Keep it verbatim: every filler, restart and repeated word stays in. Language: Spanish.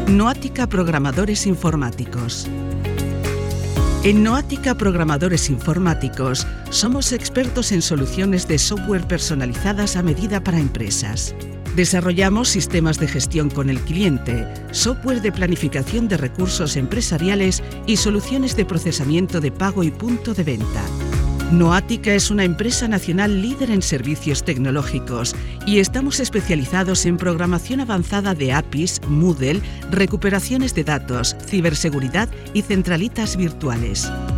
Noática Programadores Informáticos. En Noática Programadores Informáticos somos expertos en soluciones de software personalizadas a medida para empresas. Desarrollamos sistemas de gestión con el cliente, software de planificación de recursos empresariales y soluciones de procesamiento de pago y punto de venta. Noática es una empresa nacional líder en servicios tecnológicos y estamos especializados en programación avanzada de A P Is, Moodle, recuperaciones de datos, ciberseguridad y centralitas virtuales.